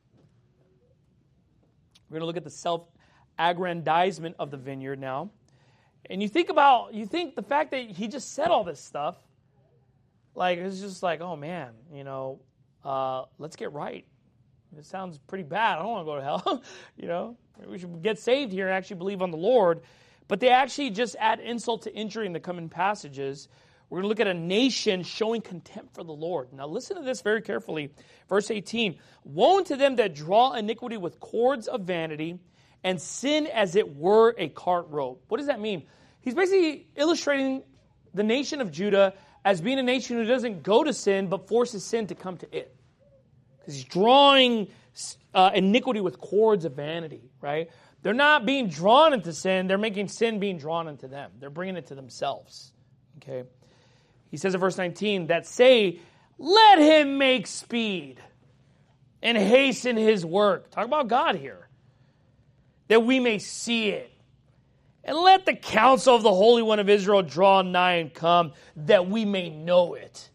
We're going to look at the self-aggrandizement of the vineyard now. And you think the fact that he just said all this stuff, like, it's just like, oh man, let's get right. It sounds pretty bad. I don't want to go to hell. We should get saved here and actually believe on the Lord. But they actually just add insult to injury in the coming passages. We're going to look at a nation showing contempt for the Lord. Now listen to this very carefully. Verse 18. Woe unto them that draw iniquity with cords of vanity and sin as it were a cart rope. What does that mean? He's basically illustrating the nation of Judah as being a nation who doesn't go to sin but forces sin to come to it. Because he's drawing iniquity with cords of vanity, right? They're not being drawn into sin. They're making sin being drawn into them. They're bringing it to themselves. Okay. He says in verse 19, that say, let him make speed and hasten his work. Talk about God here. That we may see it. And let the counsel of the Holy One of Israel draw nigh and come, that we may know it.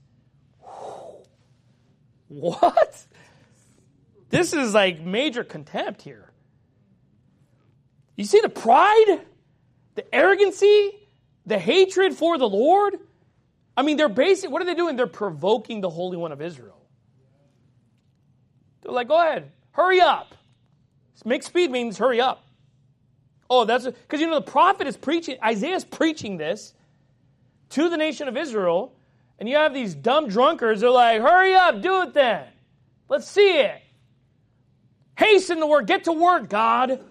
What? This is like major contempt here. You see the pride, the arrogancy, the hatred for the Lord? I mean, what are they doing? They're provoking the Holy One of Israel. They're like, go ahead, hurry up. Make speed means hurry up. Oh, that's because the prophet is preaching, Isaiah's preaching this to the nation of Israel, and you have these dumb drunkards, they're like, hurry up, do it then. Let's see it. Hasten the work, get to work, God.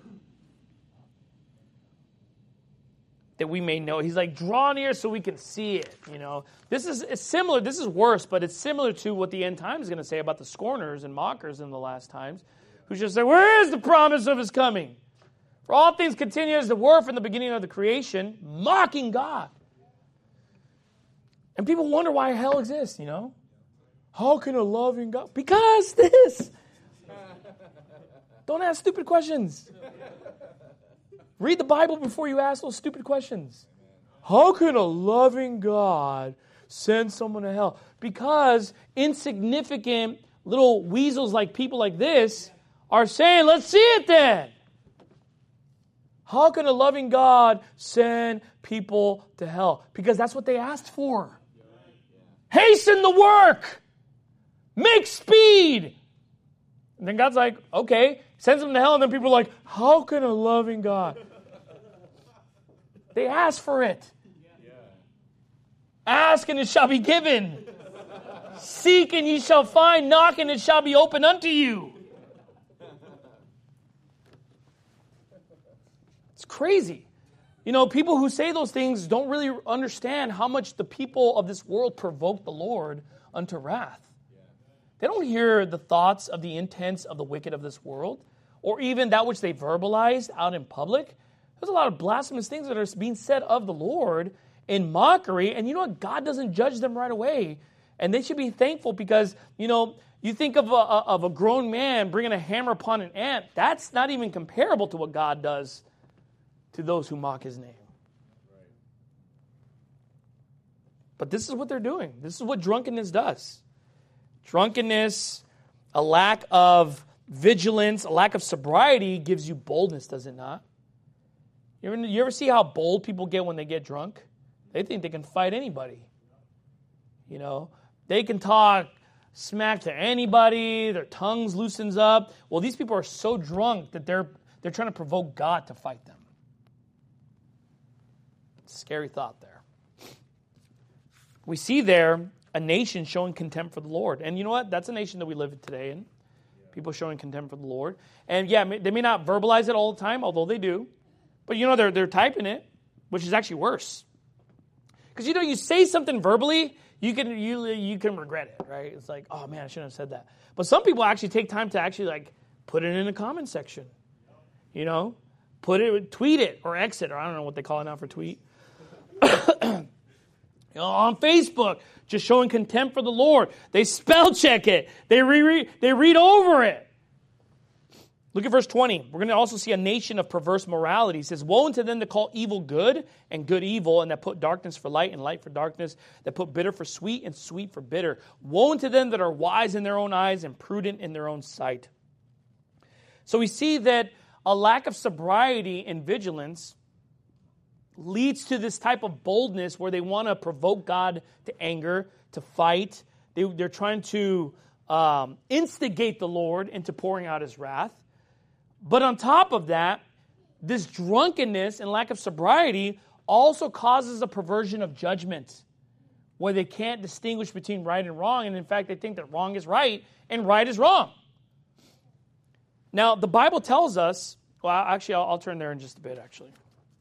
That we may know. He's like, draw near so we can see it. It's similar. This is worse, but it's similar to what the end times is going to say about the scorners and mockers in the last times, who just say, where is the promise of his coming? For all things continue as they were from the beginning of the creation, mocking God. And people wonder why hell exists, How can a loving God? Because this. Don't ask stupid questions. Read the Bible before you ask those stupid questions. How can a loving God send someone to hell? Because insignificant little weasels like people like this are saying, let's see it then. How can a loving God send people to hell? Because that's what they asked for. Hasten the work. Make speed. And then God's like, okay, sends them to hell. And then people are like, how can a loving God? They asked for it. Ask and it shall be given. Seek and ye shall find. Knock and it shall be opened unto you. It's crazy. You know, people who say those things don't really understand how much the people of this world provoke the Lord unto wrath. They don't hear the thoughts of the intents of the wicked of this world, or even that which they verbalized out in public. There's a lot of blasphemous things that are being said of the Lord in mockery, and you know what? God doesn't judge them right away. And they should be thankful because, you know, you think of a grown man bringing a hammer upon an ant. That's not even comparable to what God does to those who mock his name. But this is what they're doing. This is what drunkenness does. Drunkenness, a lack of vigilance, a lack of sobriety gives you boldness, does it not? You ever see how bold people get when they get drunk? They think they can fight anybody. You know, they can talk smack to anybody, their tongues loosens up. Well, these people are so drunk that they're trying to provoke God to fight them. Scary thought there. We see there a nation showing contempt for the Lord. And you know what? That's a nation that we live in today in. People showing contempt for the Lord. And yeah, they may not verbalize it all the time, although they do. But you know, they're typing it, which is actually worse. Because you know, you say something verbally, you can regret it, right? It's like, oh man, I shouldn't have said that. But some people actually take time to actually like put it in a comment section. You know? Tweet it or exit, or I don't know what they call it now for tweet. You know, on Facebook, just showing contempt for the Lord. They spell check it. They read over it. Look at verse 20. We're going to also see a nation of perverse morality. It says, woe unto them that call evil good and good evil, and that put darkness for light and light for darkness, that put bitter for sweet and sweet for bitter. Woe unto them that are wise in their own eyes and prudent in their own sight. So we see that a lack of sobriety and vigilance leads to this type of boldness where they want to provoke God to anger, to fight. They're trying to instigate the Lord into pouring out his wrath. But on top of that, this drunkenness and lack of sobriety also causes a perversion of judgment, where they can't distinguish between right and wrong, and in fact, they think that wrong is right and right is wrong. Now, the Bible tells us, well, actually, I'll turn there in just a bit, actually.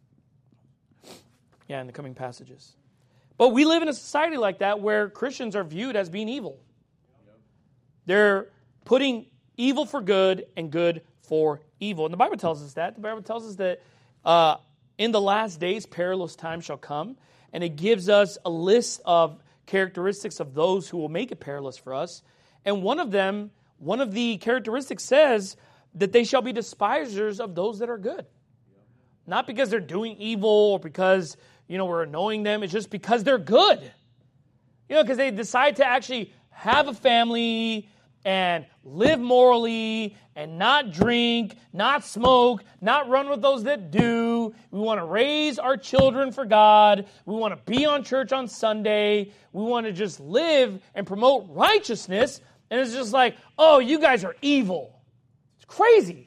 Yeah, in the coming passages. But we live in a society like that where Christians are viewed as being evil. They're putting evil for good and good for evil. And the Bible tells us that. The Bible tells us that in the last days, perilous times shall come. And it gives us a list of characteristics of those who will make it perilous for us. And one of the characteristics says that they shall be despisers of those that are good. Not because they're doing evil or because, you know, we're annoying them. It's just because they're good. You know, because they decide to actually have a family and live morally and not drink, not smoke, not run with those that do. We want to raise our children for God. We want to be on church on Sunday. We want to just live and promote righteousness. And it's just like, oh, you guys are evil. It's crazy.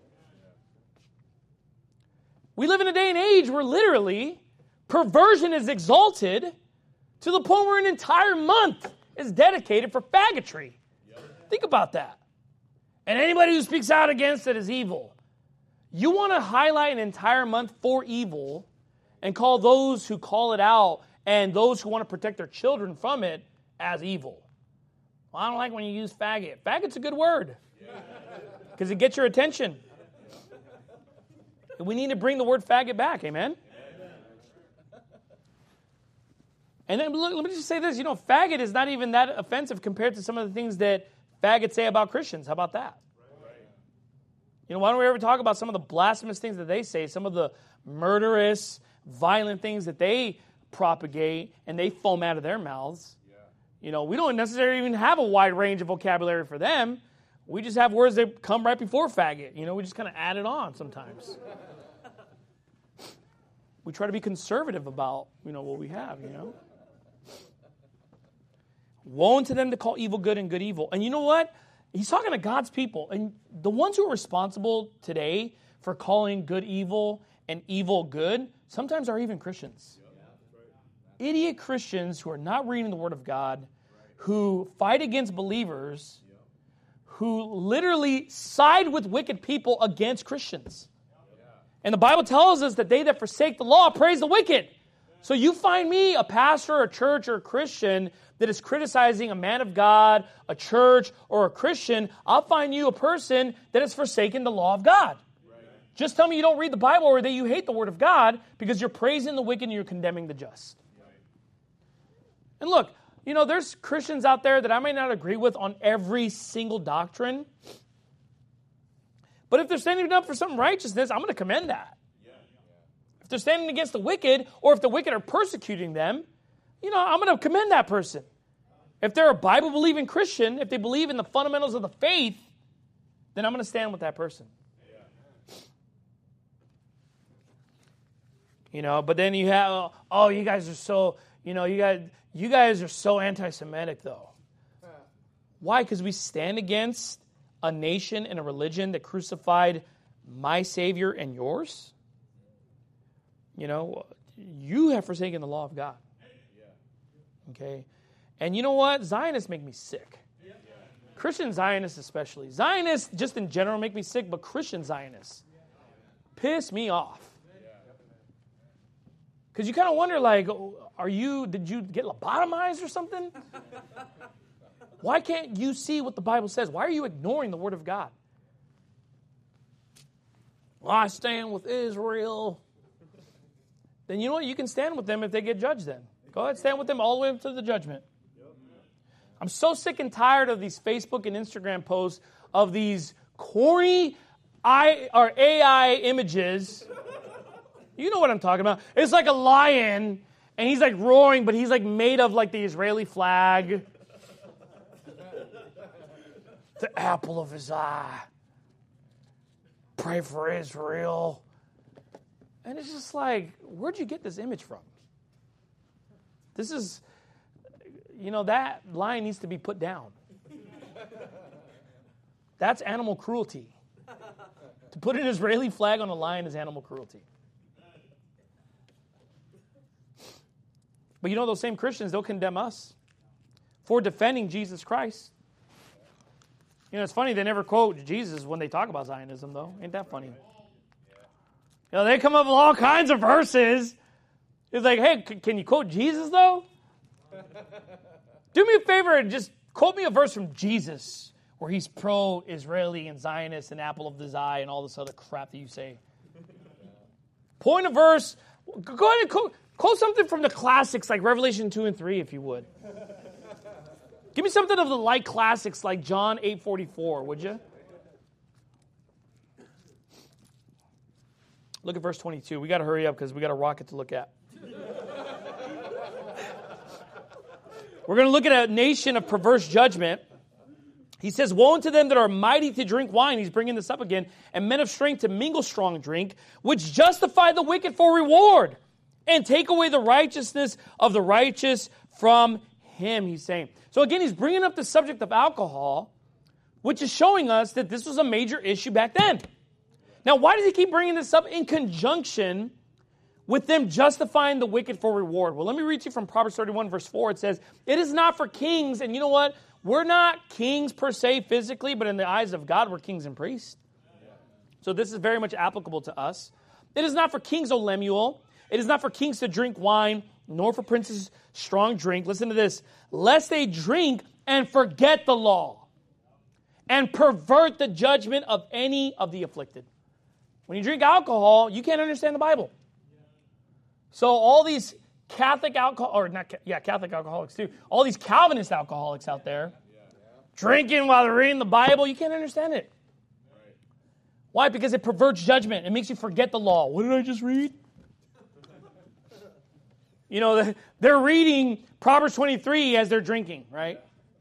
We live in a day and age where literally perversion is exalted to the point where an entire month is dedicated for faggotry. Think about that. And anybody who speaks out against it is evil. You want to highlight an entire month for evil and call those who call it out and those who want to protect their children from it as evil. Well, I don't like when you use faggot. Faggot's a good word because it gets your attention. We need to bring the word faggot back, amen? And then let me just say this, you know, faggot is not even that offensive compared to some of the things that faggots say about Christians. How about that? You know, why don't we ever talk about some of the blasphemous things that they say, some of the murderous, violent things that they propagate and they foam out of their mouths? You know, we don't necessarily even have a wide range of vocabulary for them. We just have words that come right before faggot. You know, we just kind of add it on sometimes. We try to be conservative about, you know, what we have, you know. Woe unto them to call evil good and good evil. And you know what? He's talking to God's people. And the ones who are responsible today for calling good evil and evil good sometimes are even Christians. Idiot Christians who are not reading the Word of God, who fight against believers, who literally side with wicked people against Christians. And the Bible tells us that they that forsake the law praise the wicked. So you find me, a pastor, a church, or a Christian that is criticizing a man of God, a church, or a Christian, I'll find you a person that has forsaken the law of God. Right. Just tell me you don't read the Bible or that you hate the Word of God because you're praising the wicked and you're condemning the just. Right. And look, there's Christians out there that I may not agree with on every single doctrine. But if they're standing up for some righteousness, I'm going to commend that. If they're standing against the wicked, or if the wicked are persecuting them, I'm going to commend that person. If they're a Bible-believing Christian, if they believe in the fundamentals of the faith, then I'm going to stand with that person. But then you have, you guys are so, you guys are so anti-Semitic, though. Why? Because we stand against a nation and a religion that crucified my Savior and yours? You have forsaken the law of God. Okay? And you know what? Zionists make me sick. Christian Zionists especially. Zionists just in general make me sick, but Christian Zionists piss me off. Because you kind of wonder, did you get lobotomized or something? Why can't you see what the Bible says? Why are you ignoring the Word of God? Well, I stand with Israel. Then you know what? You can stand with them if they get judged then. Go ahead, stand with them all the way up to the judgment. I'm so sick and tired of these Facebook and Instagram posts of these corny AI images. You know what I'm talking about. It's like a lion, and he's like roaring, but he's like made of like the Israeli flag. The apple of his eye. Pray for Israel. And it's just like, where'd you get this image from? This is, that lion needs to be put down. That's animal cruelty. To put an Israeli flag on a lion is animal cruelty. But those same Christians, they'll condemn us for defending Jesus Christ. It's funny, they never quote Jesus when they talk about Zionism, though. Ain't that funny? They come up with all kinds of verses. It's like, hey, can you quote Jesus, though? Do me a favor and just quote me a verse from Jesus where he's pro-Israeli and Zionist and apple of his eye and all this other crap that you say. Point a verse. Go ahead and quote something from the classics like Revelation 2 and 3, if you would. Give me something of the light classics like John 8:44, would you? Look at verse 22. We got to hurry up because we got a rocket to look at. We're going to look at a nation of perverse judgment. He says, woe unto them that are mighty to drink wine. He's bringing this up again. And men of strength to mingle strong drink, which justify the wicked for reward and take away the righteousness of the righteous from him, he's saying. So again, he's bringing up the subject of alcohol, which is showing us that this was a major issue back then. Now, why does he keep bringing this up in conjunction with them justifying the wicked for reward? Well, let me read to you from Proverbs 31, verse 4. It says, it is not for kings, and you know what? We're not kings per se physically, but in the eyes of God, we're kings and priests. So this is very much applicable to us. It is not for kings, O Lemuel. It is not for kings to drink wine, nor for princes strong drink. Listen to this. Lest they drink and forget the law and pervert the judgment of any of the afflicted. When you drink alcohol, you can't understand the Bible. So all these Catholic Catholic alcoholics too. All these Calvinist alcoholics out there drinking while they're reading the Bible, you can't understand it. Why? Because it perverts judgment. It makes you forget the law. What did I just read? They're reading Proverbs 23 as they're drinking, right?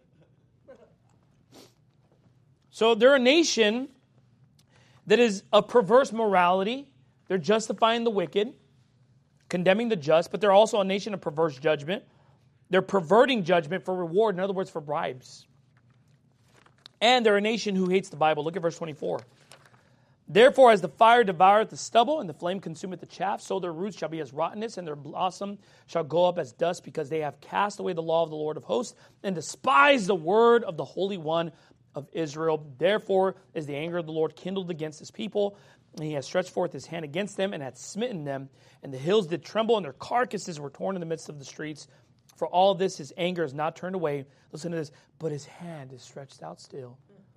So they're a nation that is a perverse morality. They're justifying the wicked, condemning the just, but they're also a nation of perverse judgment. They're perverting judgment for reward, in other words, for bribes. And they're a nation who hates the Bible. Look at verse 24. Therefore, as the fire devoureth the stubble, and the flame consumeth the chaff, so their roots shall be as rottenness, and their blossom shall go up as dust, because they have cast away the law of the Lord of hosts, and despised the word of the Holy One of Israel. Therefore is the anger of the Lord kindled against his people, And he has stretched forth his hand against them and hath smitten them. And the hills did tremble, and their carcasses were torn in the midst of the streets. For all this, his anger is not turned away. Listen to this. But his hand is stretched out still.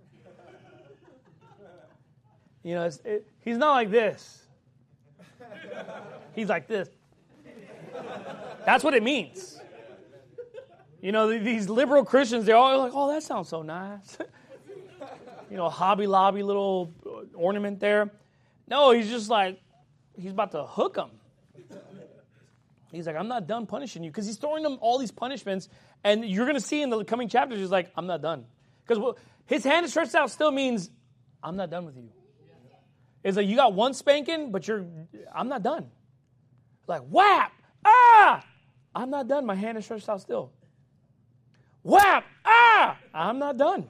You know, he's not like this. He's like this. That's what it means. You know, these liberal Christians, they're all like, oh, that sounds so nice. You know, Hobby Lobby little ornament there. No, he's just like, he's about to hook them. He's like, I'm not done punishing you. Because he's throwing them all these punishments. And you're going to see in the coming chapters, he's like, I'm not done. Because his hand is stretched out still means, I'm not done with you. It's like, you got one spanking, but I'm not done. Like, whap! Ah! I'm not done. My hand is stretched out still. Whap! Ah! I'm not done.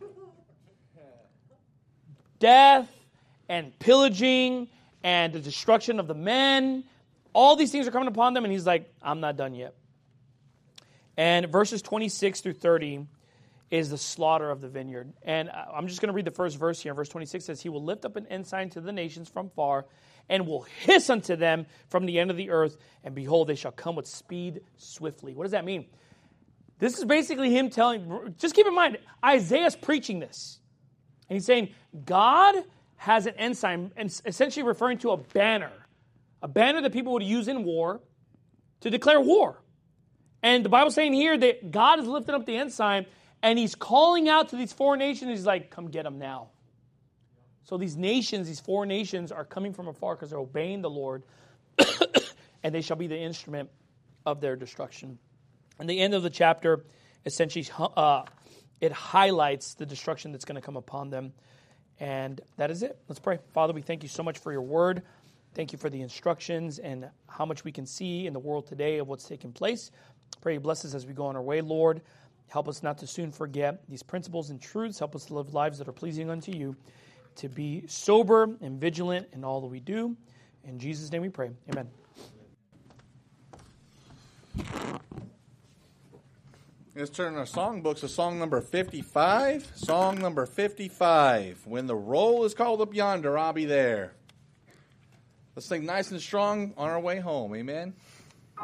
Death and pillaging and the destruction of the men. All these things are coming upon them, and he's like, I'm not done yet. And verses 26 through 30 is the slaughter of the vineyard. And I'm just going to read the first verse here. Verse 26 says, he will lift up an ensign to the nations from far, and will hiss unto them from the end of the earth, and behold, they shall come with speed swiftly. What does that mean? This is basically him telling, just keep in mind, Isaiah's preaching this. And he's saying, God has an ensign, and essentially referring to a banner that people would use in war to declare war. And the Bible's saying here that God is lifting up the ensign, and he's calling out to these foreign nations. He's like, come get them now. So these nations, these foreign nations, are coming from afar because they're obeying the Lord, and they shall be the instrument of their destruction. And the end of the chapter, essentially, it highlights the destruction that's going to come upon them. And that is it. Let's pray. Father, we thank you so much for your word. Thank you for the instructions and how much we can see in the world today of what's taking place. Pray you bless us as we go on our way, Lord. Help us not to soon forget these principles and truths. Help us to live lives that are pleasing unto you, to be sober and vigilant in all that we do. In Jesus' name we pray. Amen. Let's turn our songbooks to song number 55. Song number 55. When the roll is called up yonder, I'll be there. Let's sing nice and strong on our way home. Amen.